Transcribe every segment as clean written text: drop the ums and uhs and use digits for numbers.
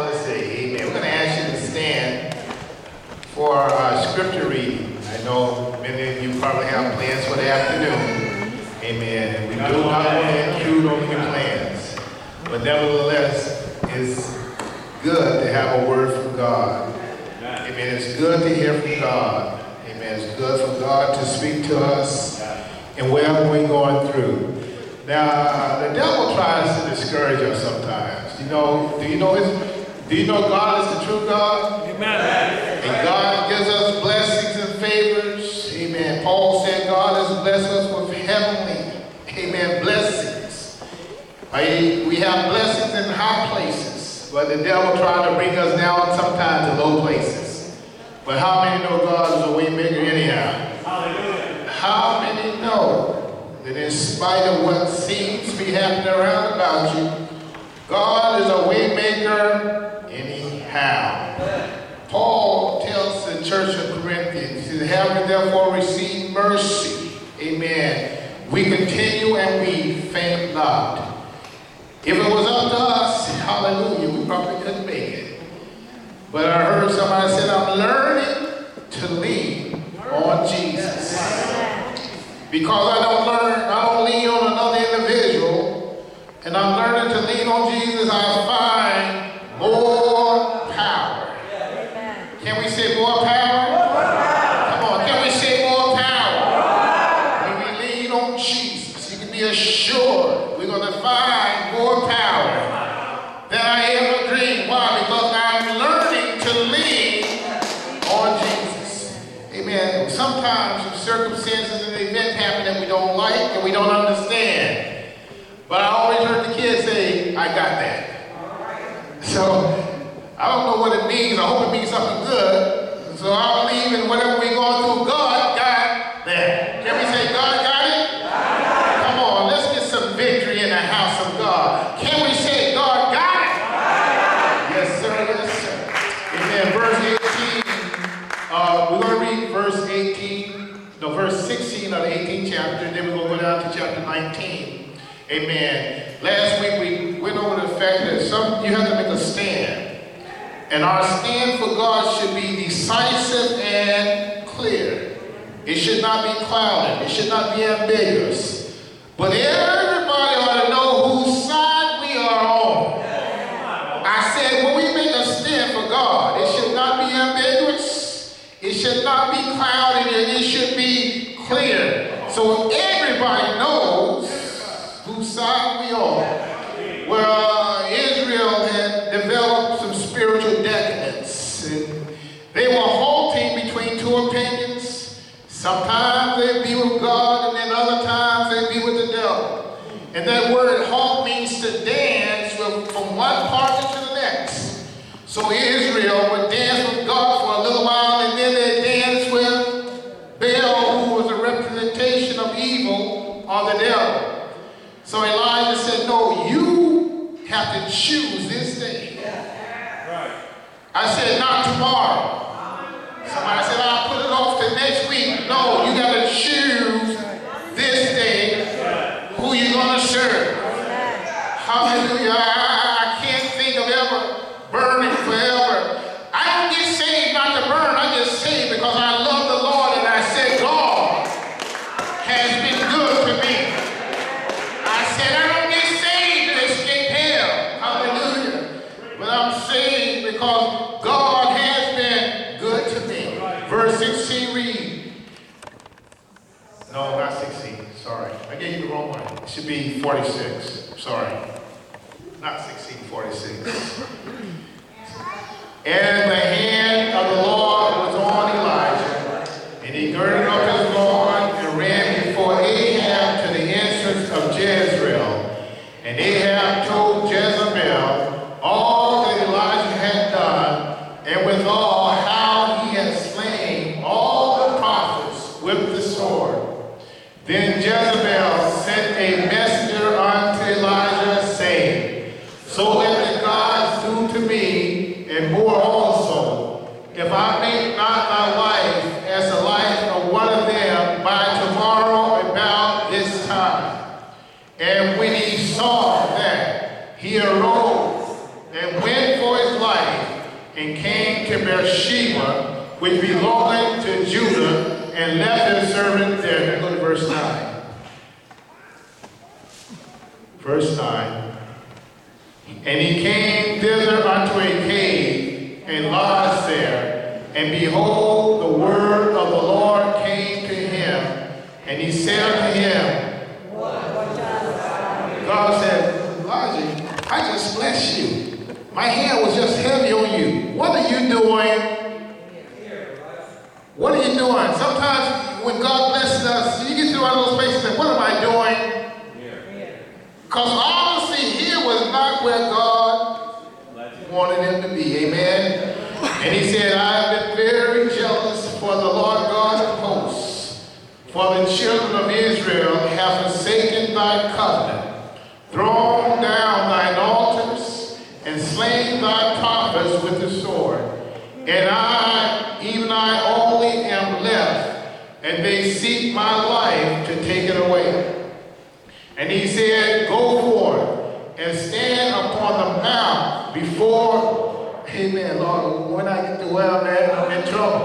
let's see. Amen. We're going to ask you to stand for our scripture reading. I know many of you probably have plans for the afternoon. Amen. And we do not want to intrude on your plans. But nevertheless, it's good to have a word from God. Amen. It's good to hear from God. Amen. It's good for God to speak to us in whatever we're going through. Now, the devil tries to discourage us sometimes. Do you know God is the true God? Amen. And God gives us blessings and favors. Amen. Paul said God has blessed us with heavenly, amen, blessings. We have blessings in high places, but the devil tries to bring us down sometimes to low places. But how many know God is a way maker anyhow? Hallelujah. How many know that in spite of what seems to be happening around about you, God is a way maker anyhow? Paul tells the church of Corinthians, he says, having therefore received mercy, amen, we continue and we faint not. If it was up to us, hallelujah, we probably couldn't make it. But I heard somebody say, I'm learning to lean on Jesus. Because I don't lean on another individual, and I'm learning to lean on Jesus, I find more power. Can we say more power? Come on, can we say more power? When we lean on Jesus, you can be assured we're going to find more power than I ever dreamed. Why? Because I'm learning to lean on Jesus. Amen. Sometimes some circumstances and events happen that we don't like and we don't understand. But I always heard the kids say, I got that. So I don't know what it means. I hope it means something good. So I believe in whatever we're going through, God got that. Can we say God got it? Come on, let's get some victory in the house of God. Can we say God got it? Yes, sir. Yes, sir. Amen. Verse 18. We're going to read verse 16 of the 18th chapter, and then we're going to go down to chapter 19. Amen. Last week we went over the fact that you have to make a stand. And our stand for God should be decisive and clear. It should not be clouded. It should not be ambiguous. But everybody ought to know whose side we are on. I said when we make a stand for God, it should not be ambiguous. It should not be clouded, and it should be clear. So everybody knows whose side we are. Well, Israel had developed some spiritual decadence. And they were halting between two opinions. Sometimes they'd be with God, and then other times they'd be with the devil. And that word halt means to dance from one party to the next. So Israel would dance with God for a little while, and then they'd dance with Baal, who was a representation of evil, or the devil. So Elijah said, no, you have to choose this day. Right. I said, not tomorrow. Somebody said, I'll put it off to next week. No, you got to choose this day who you're going to serve. Hallelujah. I can't think of ever burning forever. I don't get saved not to burn. I get saved because I love the Lord, and I said, God has been good to me. I said, I don't get saved to escape hell. Hallelujah. But I'm saved because God has been good to me. Verse 16 read. No, not 16. Sorry. I gave you the wrong one. It should be 46. Sorry. Not 16, 46. And the hand of the Lord was on Elijah, and he girded up his loins and ran before Ahab to the entrance of Jezreel. And Ahab told Jezebel all that Elijah had done, and withal how he had slain all the prophets with the sword. Then Jezebel sent a messenger unto Elijah, saying, so let the gods do to me, and more also and came to Beersheba, which belonged to Judah, and left his servant there. Now go to verse 9. Verse 9. And he came thither unto a cave, and lodged there. And behold, the word of the Lord came to him, and he said unto him, God said, Elijah, I just blessed you. My hand was just heavy on you. What are you doing? What are you doing? Sometimes when God blesses us, you get to one of those places and what am I doing? Because honestly, here was not where God wanted him to be. Amen. And he said, I have been very jealous for the Lord God of hosts, for the children of Israel have forsaken thy covenant, thrown down thine altars, and slain thy prophets with the sword. And I, even I only, am left, and they seek my life to take it away. And he said, go forth and stand upon the mount before, amen, Lord, when I get to where, man, I'm in trouble.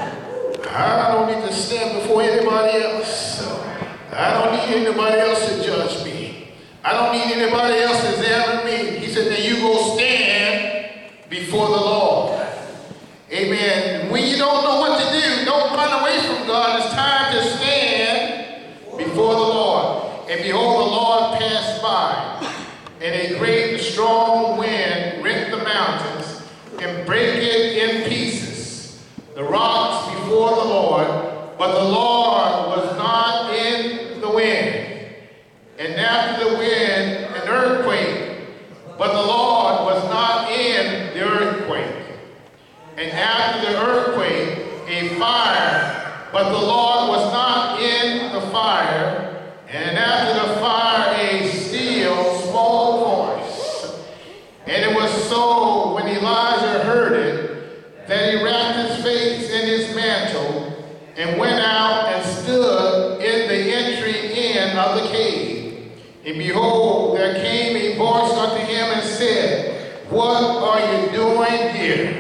I don't need to stand before anybody else. I don't need anybody else to judge me. I don't need anybody else to examine me. He said, then you go stand before the Lord. Amen. When you don't know what to do, don't run away from God. It's time to stand before the Lord. And behold, the Lord passed by, and a great and strong wind rent the mountains and brake it in pieces, the rocks before the Lord, but the Lord was not in the wind. And after the wind, an earthquake, but the Lord was not in the earthquake. And after the earthquake, a fire, but the Lord was not in the fire. And after the fire, a still small voice. And it was so when Elijah heard it, that he wrapped his face in his mantle, and went out and stood in the entry in of the cave. And behold, there came a voice unto him and said, what are you doing here?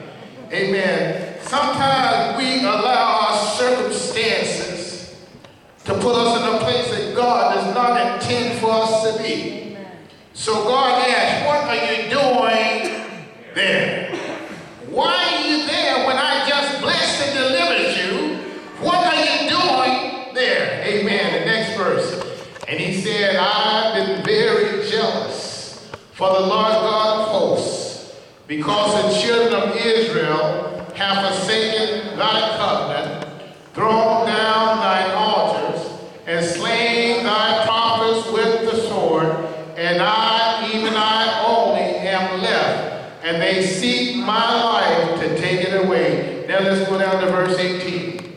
Amen. Sometimes we allow our circumstances to put us in a place that God does not intend for us to be. So God asks, what are you doing there? Why are you there when I just blessed and delivered you? What are you doing there? Amen. The next verse. And he said, I've been very jealous for the Lord God of hosts, because the children of Israel have forsaken thy covenant, thrown down thine altars, and slain thy prophets with the sword, and I, even I only, am left, and they seek my life to take it away. Now let's go down to verse 18.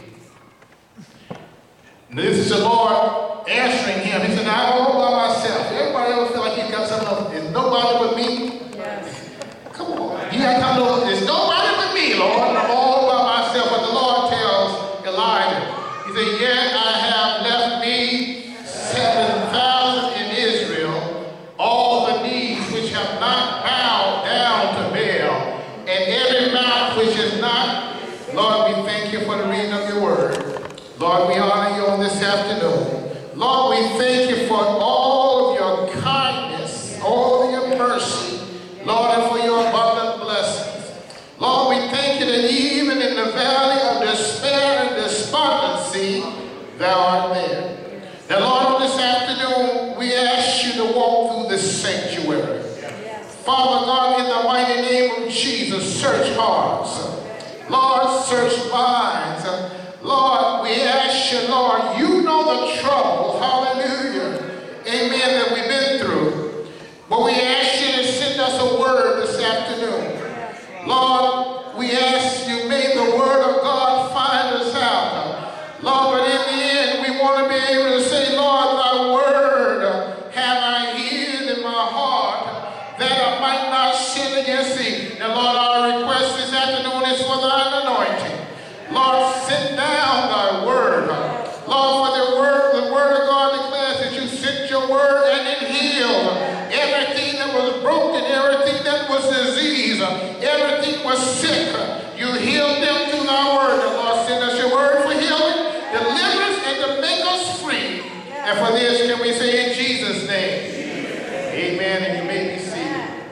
This is the Lord answering him. He said, I'm all by myself. Everybody else feel like he's got something else. Is nobody but me? Yes. Come on. You got to come to, there's nobody but me, Lord. I'm all by myself. But the Lord tells Elijah, he said, yet I have left me 7,000 in Israel, all the knees which have not bowed down to Baal, and every mouth which is not. Lord, we thank you for the reading of your word. Lord, we honor you on this afternoon. Lord, we thank you for all of your kindness, all of your mercy, Lord, and for your abundant blessings. Lord, we thank you that even in the valley of despair and despondency, thou art there. Now, Lord, on this afternoon, we ask you to walk through this sanctuary. Father God, in the mighty name of Jesus, search hearts. Lord, search minds. Lord, we ask you, Lord, you know the trouble, hallelujah, amen, that we've been through. But we ask you to send us a word this afternoon. Lord, we ask you, may the word of God find us out. Lord, but in the end, we want to be able to say, Lord, thy word have I hid in my heart, that I might not sin against thee. Now, Lord, our request this afternoon is for thine anointing. Lord, send down thy word. Lord, for the word of God declares that you sent your word and it healed everything that was broken, everything that was diseased, everything everything was sick, you healed them through thy word. The Lord sent us your word for healing, deliverance, and to make us free. And for this, can we say in Jesus' name? Amen. And you may be seated.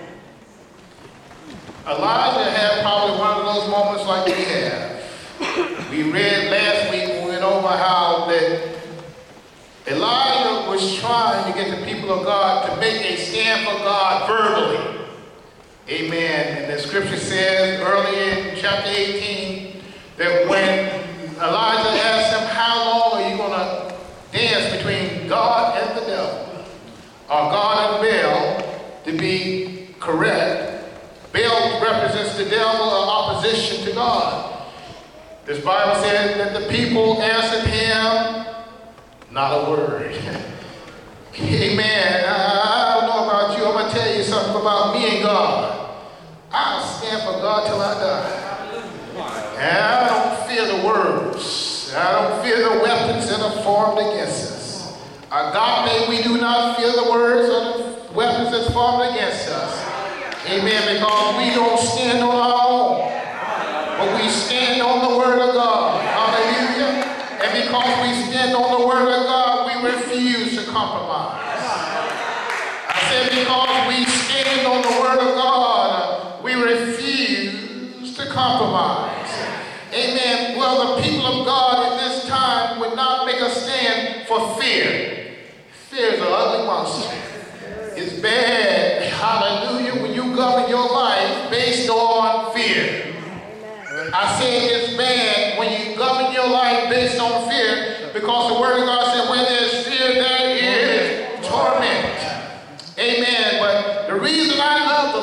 Elijah had probably one of those moments like we have. We read last week, we went over how that Elijah was trying to get the people of God to make a stand for God verbally. Amen. And the scripture says early in chapter 18 that when Elijah asked him, how long are you going to dance between God and the devil? Or God and Baal, to be correct. Baal represents the devil in opposition to God. This Bible says that the people answered him, not a word. Amen. I don't know about you. I'm going to tell you something about me and God. I'll stand for God till I die. And I don't fear the words. I don't fear the weapons that are formed against us. Agape, we do not fear the words or the weapons that's formed against us. Amen. Because we don't stand on our own. But we stand on the word of God. Hallelujah. And because we stand on the word of God, we refuse to compromise. I said because we stand on the word of God, we refuse to compromise. Amen. Well, the people of God at this time would not make a stand for fear. Fear is an ugly monster. It's bad. Hallelujah. When you govern your life based on fear. I say it's bad when you govern your life based on fear, because the word of God said where there's fear, there is torment. Amen. But the reason I love the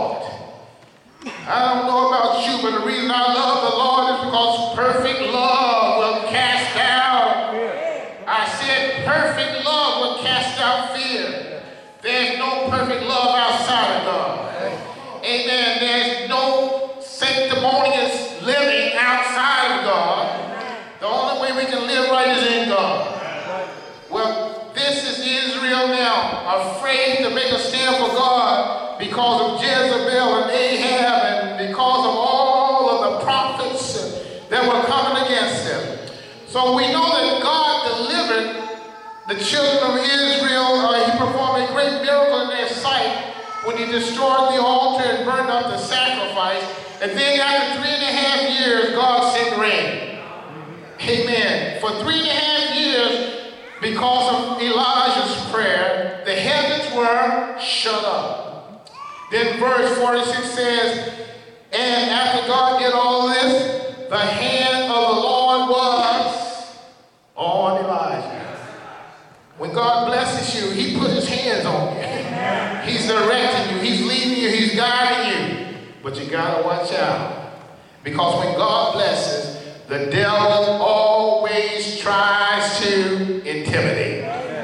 Lord, I don't know about you, but the reason I love the Lord is because perfect love will cast out. I said perfect love will cast out fear. There's no perfect love outside of God. Amen. There's no sanctimonious living outside of God. The only way we can live right is in God. Well, this is Israel now, afraid to make a stand for God because of Jezebel and Ahab and because of all of the prophets that were coming against them. So we know that God delivered the children of Israel. He performed a great miracle in their sight when he destroyed the altar and burned up the sacrifice. And then after 3.5 years, God sent rain. Amen. For 3.5 years, because of Elijah's prayer, the heavens were shut up. Then verse 46 says, and after God did all this, the hand of the Lord was on Elijah. When God blesses you, he puts his hands on you. He's directing you. He's leading you. He's guiding you. But you got to watch out. Because when God blesses, the devil always tries to intimidate.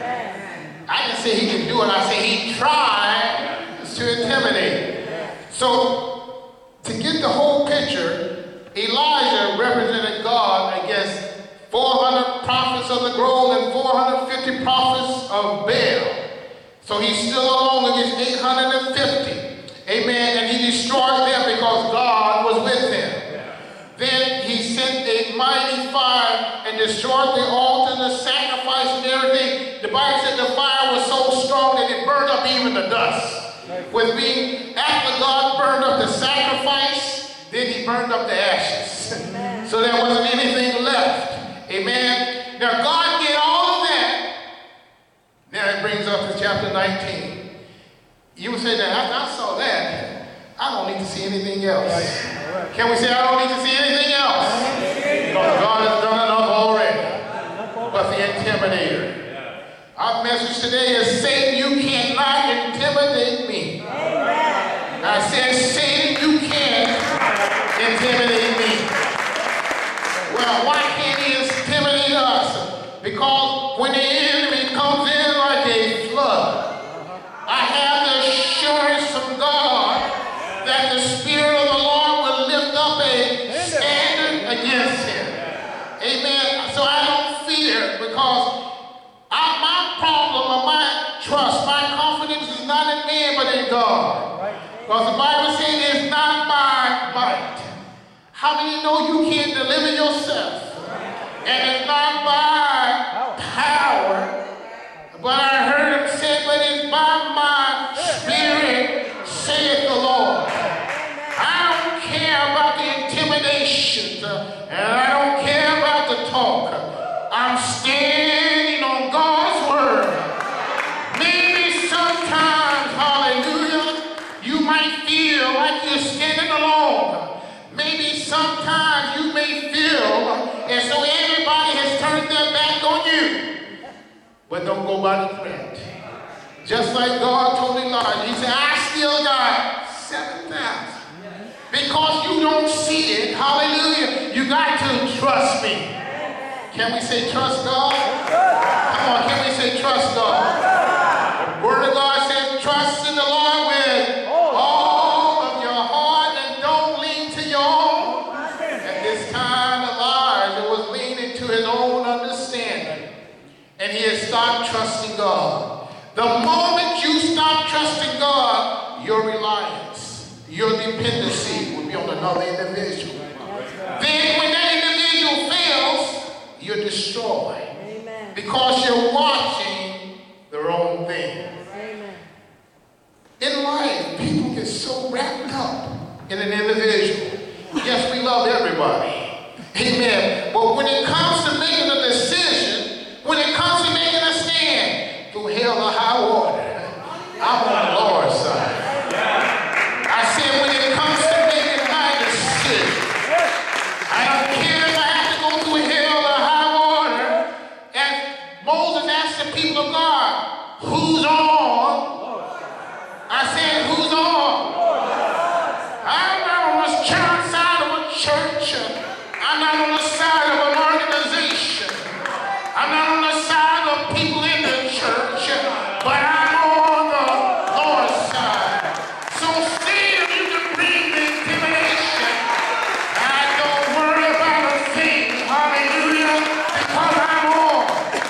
I didn't say he can do it. I say he tries to intimidate. So, to get the whole picture, Elijah represented God against 400 prophets of the grove and 450 prophets of Baal. So he's still alone against 850. Amen. And he destroyed them because God was with them. Then he sent a mighty fire and destroyed the altar and the sacrifice and everything. The Bible said the fire was so strong that it burned up even the dust. After God burned up the sacrifice, then he burned up the ashes. So there wasn't anything left. Amen. Now God did all of that. Now it brings up to chapter 19. You would say that I saw that. I don't need to see anything else. Can we say I don't need to see anything else? Because God has done enough already. But the intimidator. Our message today is Satan, you cannot intimidate me. I said, Satan, you can't intimidate me. Well, why can't he intimidate us? Because when the enemy comes in like a flood, I have the assurance from God that the Spirit of the Lord will lift up a standard against him. Amen. So I don't fear, because my problem or my trust, my confidence is not in man but in God. Because the Bible says it's not by How many know you can't deliver yourself? And it's not by power, but I heard him say, but it's by my spirit, saith the Lord. I don't care about the intimidations, and I don't care about the talk. I'm standing on God's word. Maybe sometimes, hallelujah, you might feel like you're standing alone. Maybe sometimes you may feel as though everybody has turned their back on you. But don't go by the threat. Just like God told Elijah, he said, I still got 7,000. Because you don't see it, hallelujah, you got to trust me. Can we say trust God? Come on, can we say trust God? The Word of God says, trust in the Lord with all of your heart and don't lean to your own. At this time, Elijah was leaning to his own understanding. And he had stopped trusting God. The moment you stop trusting God, your reliance, your dependency will be on another individual. Then when that individual fails, you're destroyed. Amen. Because you're watching the wrong thing. Amen. In life, people get so wrapped up in an individual. Yes, we love everybody. Amen. But when it comes to making a decision, when it comes to making a stand, through hell or high water, I'm on the Lord's side. I said when it comes to making my decision, I don't care if I have to go through hell or high water. And Moses asked the people of God, who's on? I said, who's on? I'm not on the side of a church. I'm not on the side of an organization. I'm not on the side of people in the church. But I'm on the Lord's side. So still you can bring the intimidation. I don't worry about a thing. Hallelujah. Because I'm on.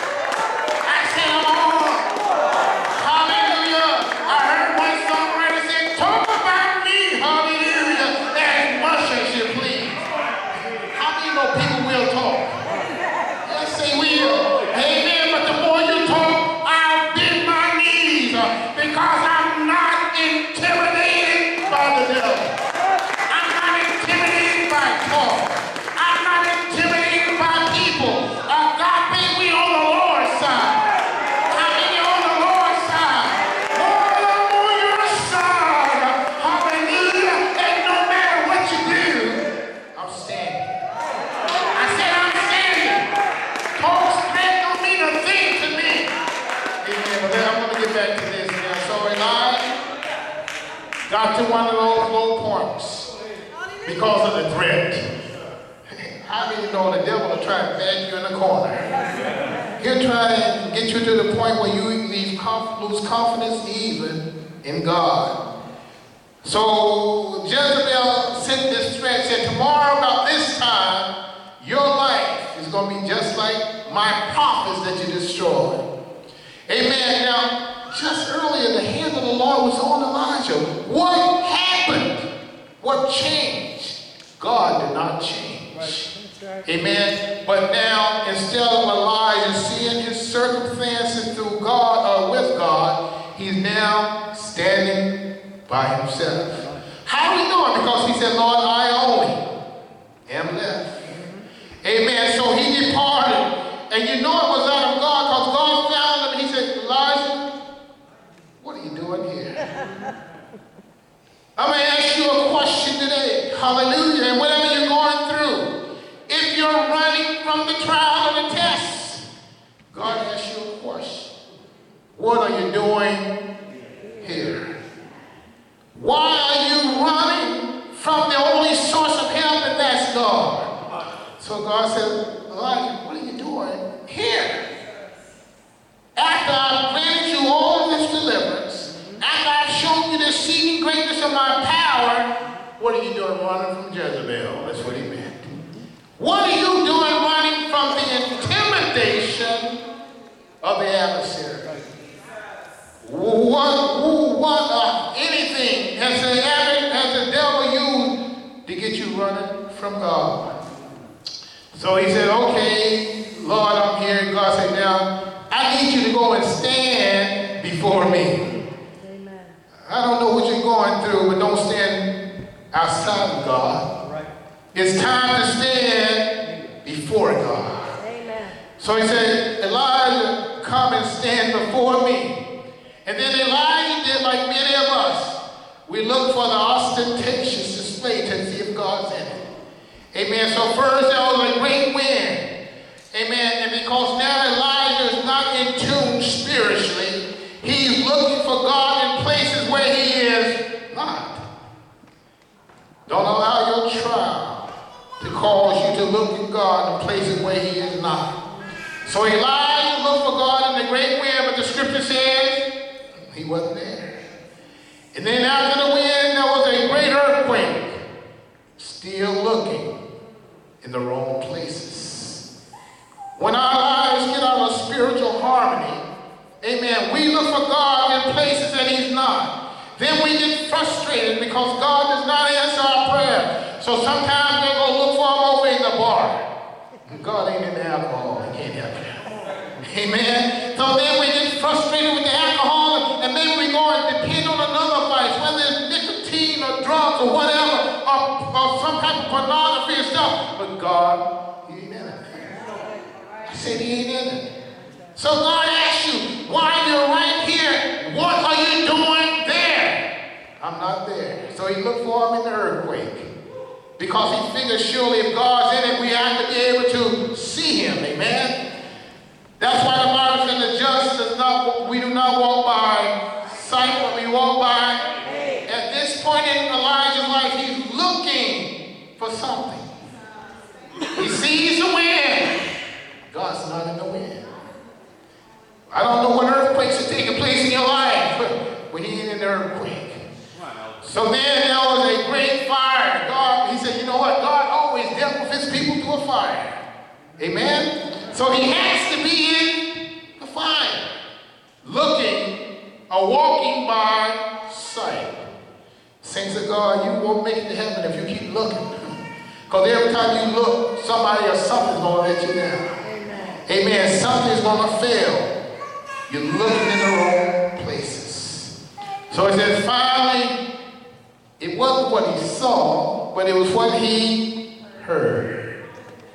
I said I'm on. Hallelujah. I heard one songwriter say, talk about me. Hallelujah. As much as you please. How do you know people will talk? Yes, they will. Amen. But the more you talk, I'll bend my knees because I'm not intimidated by the devil. I'm not intimidated by talk. I'm not intimidated by people. God, we on the Lord's side. How many on the Lord's side? Lord, I'm on your side. Hallelujah. And no matter what you do, I'm standing. I said I'm standing. Talk's that don't mean a thing to me. Amen. But then I'm going to get back to this now. So Elijah got to one of those low points because of the threat. How many know the devil will try to bag you in the corner? He'll try and get you to the point where you lose confidence even in God. So Jezebel sent this threat, said, tomorrow about this time, your life is going to be just like my prophets that you destroyed. Amen. Now, just earlier, the hand of the Lord was on Elijah. What happened? What changed? God did not change. Amen. But now, instead of Elijah seeing his circumstances through God or with God, he's now standing by himself. How do we know it? Because he said, Lord, I only am left. Amen. So he departed. And you know it was out of God because God found him and he said, Elijah, what are you doing here? I'm going to ask you a question today. Hallelujah. And whatever you're going through, if you're running from the trial or the test, God asks you a question. What are you doing here? Why are you running from the only source of help, and that's God? So God said, Elijah, what are you doing here? After I've granted you all this deliverance, after I've shown you the exceeding greatness of my power, what are you doing running from Jezebel? That's what he meant. What are you doing running from the intimidation of the adversary? Anything has the devil used to get you running from God. So he said, okay, Lord, I'm here. God said, now, I need you to go and stand before me. Amen. I don't know what you're going through, but don't stand outside of God. Right. It's time to stand before God. Amen. So he said, Elijah, come and stand before me. And then Elijah did like many of us. We look for the ostentatious display to see if God's in it. Amen. So first there was a great wind. Amen. And because now Elijah is not in tune spiritually, he's looking for God in places where he is not. Don't allow your trial to cause you to look at God in places where he is not. So Elijah looked for God in the great wind, but the scripture says he wasn't there. And then after the wind, there was a great earthquake. Still looking in the wrong places. When our lives get out of spiritual harmony, amen, we look for God in places that he's not. Then we get frustrated because God does not answer our prayer. So sometimes we go look for him over in the bar. God ain't in the alcohol. He can't help you. Amen. So then we get frustrated with the alcohol, and maybe we go and depend on another vice, whether it's nicotine or drugs or whatever, or some type of pornography and stuff. But God, he ain't in it. I said he ain't in it. So God asks you, why you're right here, what are you doing there? I'm not there. So he looked for him in the earthquake. Because he figured surely if God's in it, we have to be able to see him. Amen? That's why the Bible says the just does not, we do not walk by sight, but we walk by. At this point in Elijah's life, he's looking for something. He sees the wind. God's not in the wind. I don't know what earthquakes are taking place in your life, but he ain't in the earthquake. So then there was a great fire. God, he said, you know what? God always dealt with his people through a fire. Amen? So he has to be in the fire. Looking or walking by sight. Saints of God, you won't make it to heaven if you keep looking. Because every time you look, somebody or something's going to let you down. Amen. Amen. Something's going to fail. You're looking in the wrong places. So it says, finally, it wasn't what he saw, but it was what he heard.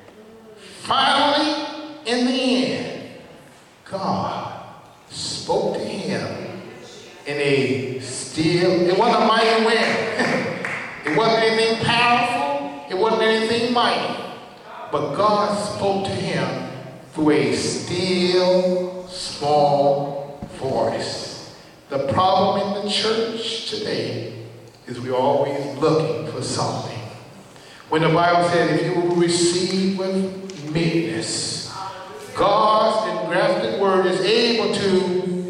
Finally, in the end, God spoke to him in a still, it wasn't a mighty wind. It wasn't anything powerful. It wasn't anything mighty. But God spoke to him through a still, small voice. The problem in the church today is we're always looking for something. When the Bible said, if you will receive with meekness, God's engrafted word is able to,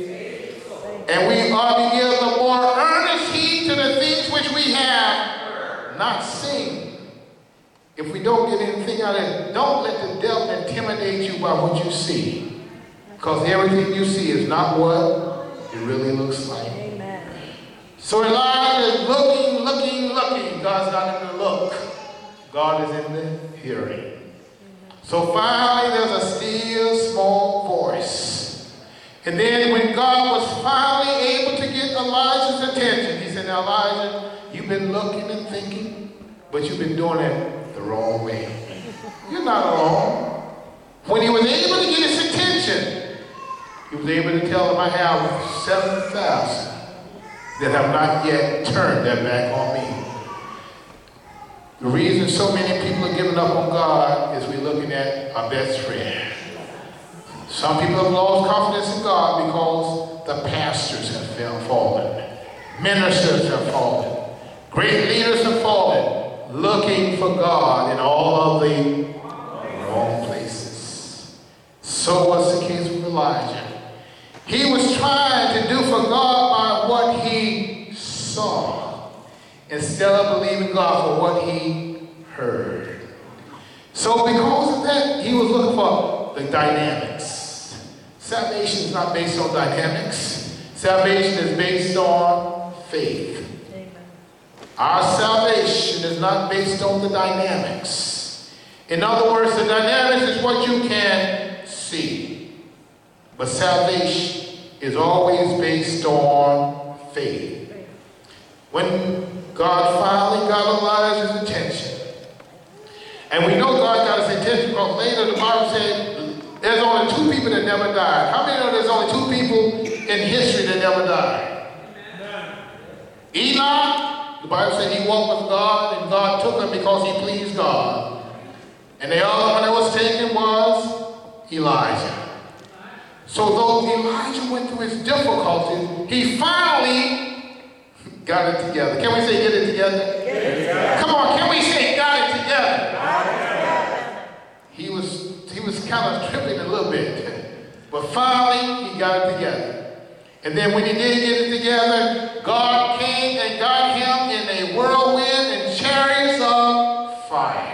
and we are to give the more earnest heed to the things which we have not seen. If we don't get anything out of it, don't let the devil intimidate you by what you see. Because everything you see is not what it really looks like. Amen. So Elijah is looking. God's not in the look. God is in the hearing. So finally there's a still small voice. And then when God was finally able to get Elijah's attention, he said, now Elijah, you've been looking and thinking, but you've been doing it the wrong way. You're not alone. When he was able to get his attention, he was able to tell him, I have 7,000 that have not yet turned their back on me. The reason so many people are giving up on God is we're looking at our best friend. Some people have lost confidence in God because the pastors have fallen. Ministers have fallen. Great leaders have fallen, looking for God in all of the wrong places. So was the case with Elijah. He was trying to do for God by what he saw, instead of believing God for what he heard. So because of that, he was looking for the dynamics. Salvation is not based on dynamics. Salvation is based on faith. Amen. Our salvation is not based on the dynamics. In other words, the dynamics is what you can see. But salvation is always based on faith. When God finally got Elijah's attention, and we know God got his attention because later the Bible said there's only 2 people that never died. How many know there's only 2 people in history that never died? Enoch, the Bible said he walked with God and God took him because he pleased God. And the other one that was taken was Elijah. So though Elijah went through his difficulties, he finally got it together. Can we say get it together? Get it together. Come on, can we say got it together? He was kind of tripping a little bit. But finally, he got it together. And then when he did get it together, God came and got him in a whirlwind and chariots of fire.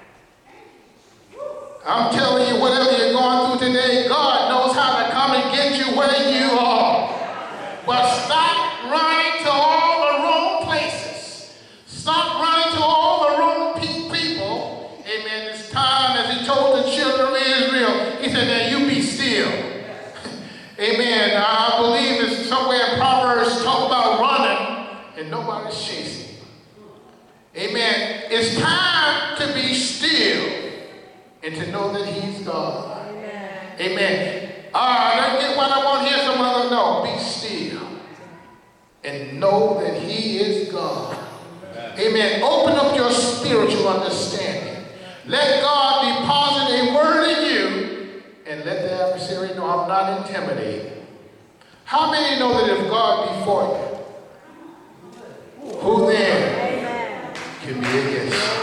I'm telling you, whatever you're going through today, God knows how to come and get you where you are. But stop running to all the wrong places. Stop running to all the wrong people. Amen. This time, as he told the children of Israel, he said, now you be still. Amen. I believe it's somewhere in Proverbs talk about running and nobody's chasing. Amen. It's time to be still and to know that he's God. Amen. Amen. Let's get what I want to hear some other know. Be still and know that he is God. Amen. Open up your spiritual understanding. Let God deposit a word in you and let the adversary know I'm not intimidated. How many know that if God be for you, who then can be against you?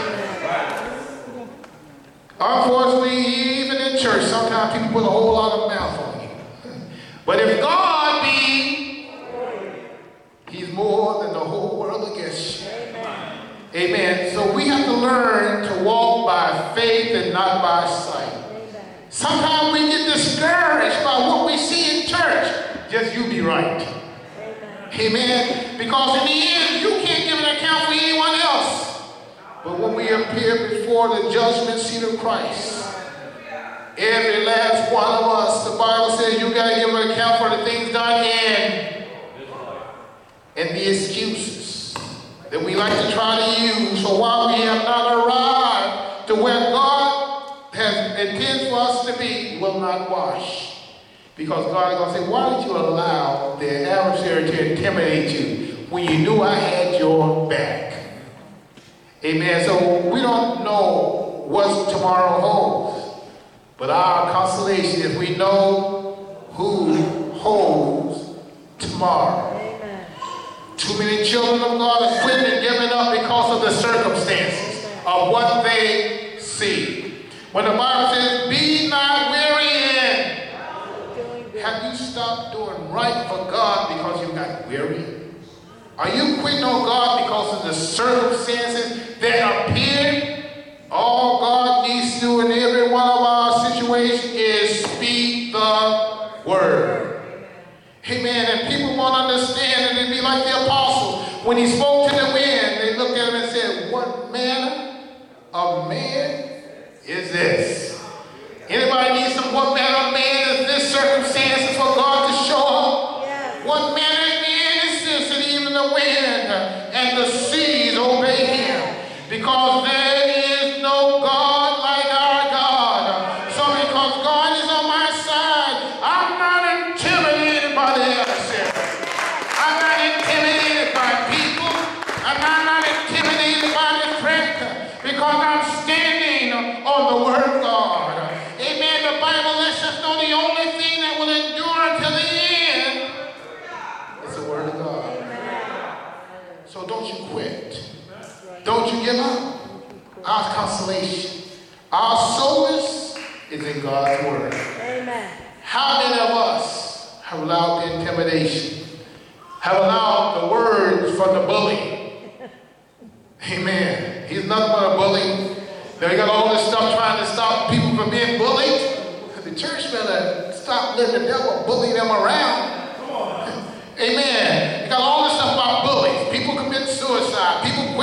Unfortunately, even in church, sometimes people put a whole lot of mouth on you. But if God be, he's more than the whole world against you. Amen. Amen. So we have to learn to walk by faith and not by sight. Amen. Sometimes we get discouraged by what we see in church. Just you be right. Amen. Amen. Because in the end, you can't give an account for anyone else. But when we appear before the judgment seat of Christ, every last one of us, the Bible says you got to give an account for the things done and the excuses that we like to try to use. So while we have not arrived to where God has intended for us to be, will not wash. Because God is going to say, why did you allow the adversary to intimidate you when you knew I had your back? Amen. So we don't know what tomorrow holds. But our consolation is we know who holds tomorrow. Amen. Too many children of God are quitting and giving up because of the circumstances of what they see. When the Bible says, be not weary in. Have you stopped doing right for God because you got weary? Are you quitting on God because of the circumstances that appear? All God needs to do in every one of our situations is speak the word. Amen. And people won't understand, and it'd be like the apostles. When he spoke to the wind, they looked at him and said, what manner of man is this? Anybody need some what manner of man is this circumstances for God to show up? Yes. What manner of man is this that even the wind and the seas obey him? Because there is no God like our God. So because God is on my side, I'm not intimidated by the adversary. I'm not intimidated by people. I'm not intimidated by the threat because I'm standing on the word of God. Amen. The Bible lets us know the only thing that will endure until the end is the word of God. So don't you quit. Don't you give up. Our consolation, our solace is in God's word. Amen. How many of us have allowed the intimidation, have allowed the words from the bully? Amen. He's nothing but a bully. They got all this stuff trying to stop people from being bullied. The church better stop letting the devil bully them around. Amen. You got all this stuff about bullies. People commit suicide. People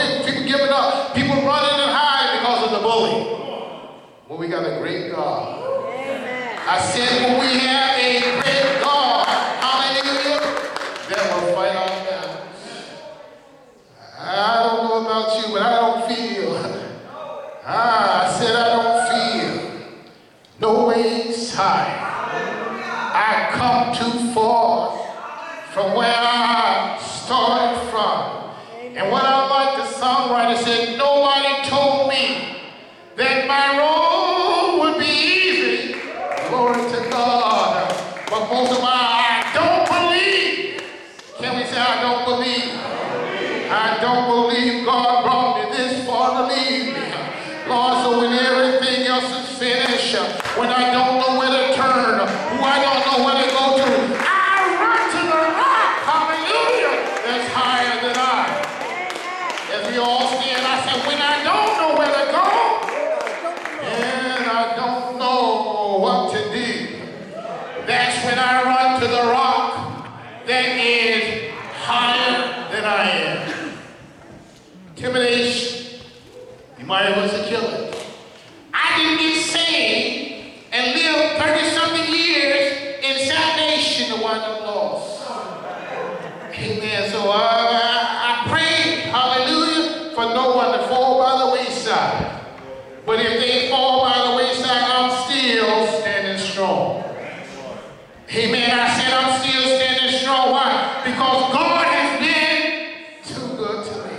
bully. Well, we got a great God. I said, when we have a great God, hallelujah, that will fight our battles. I don't know about you, but I don't feel. I said I don't feel no ways high. I come too far from where I started from. And what I like, the songwriter said, nobody told me that my road would be easy. Glory to God. But most of I don't believe. Can we say I don't believe? I don't believe God brought me this far to leave me. Lord, so when everything else is finished, when I don't know where to turn, who I don't know where to go to, I run to the rock, hallelujah, that's higher than I. As we all stand, I said, when I don't know where to go, and I don't know what to do, that's when I run to the rock that is higher than I am. Intimidation, you might have was a killer. I didn't get saved and live 30-something years in salvation to wind up lost. Amen. So I pray, hallelujah, for no one to fall by the wayside. But if they fall by the wayside, I'm still standing strong. Amen. I said I'm still standing strong. Why? Because God has been too good to me.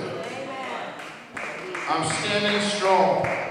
I'm standing strong.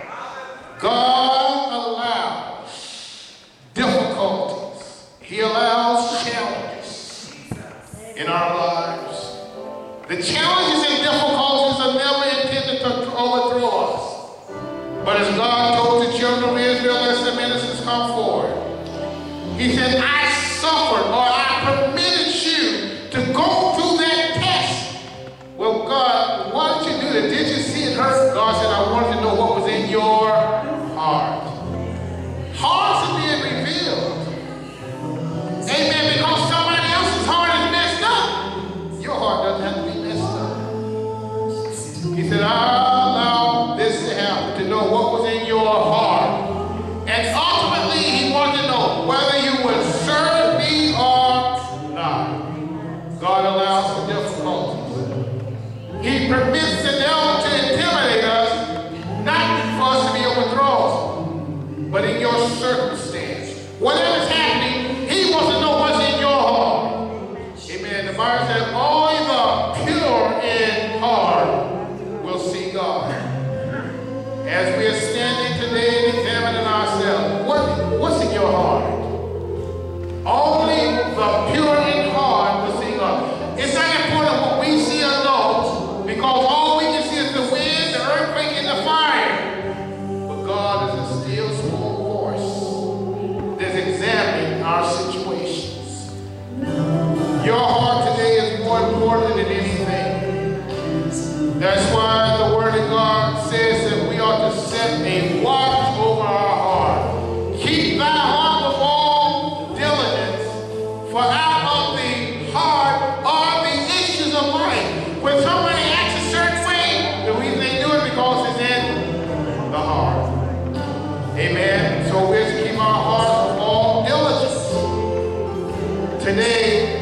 God allows difficulties. He allows challenges in our lives. The challenges and difficulties are never intended to overthrow us. But as God told the children of Israel as the ministers come forward, he said, I suffered or I permitted you to go through that test. Well, God, why did you do that? Did you see it hurt? God said, I wanted to know what was in your heart. Hearts are being revealed. Amen. Because somebody else's heart is messed up. Your heart doesn't have to be messed up. He said, I allow this to happen to know what was in your heart. And ultimately, he wanted to know whether you would serve me or not. God allows for difficulties. He permits the devil to intimidate us, not for us to be overthrown, but in your circumstance. Whatever's happening, he wants to know what's in your heart. Amen. The Bible says, only the pure in heart will see God. As we are standing today and examining ourselves, what's in your heart? Only the pure in heart will see God. It's not important what we see or know, because all we can see is the wind, the earthquake, and the fire. But God is a still small voice that's examining our situations. Your heart today is more important than anything. That's why the Word of God says that we ought to set a watch over our heart. Keep thy heart with all diligence, for out of the heart are the issues of life. When somebody acts a certain way, the reason they do it because it's in the heart. Amen. So we're to keep our hearts with all diligence. Today,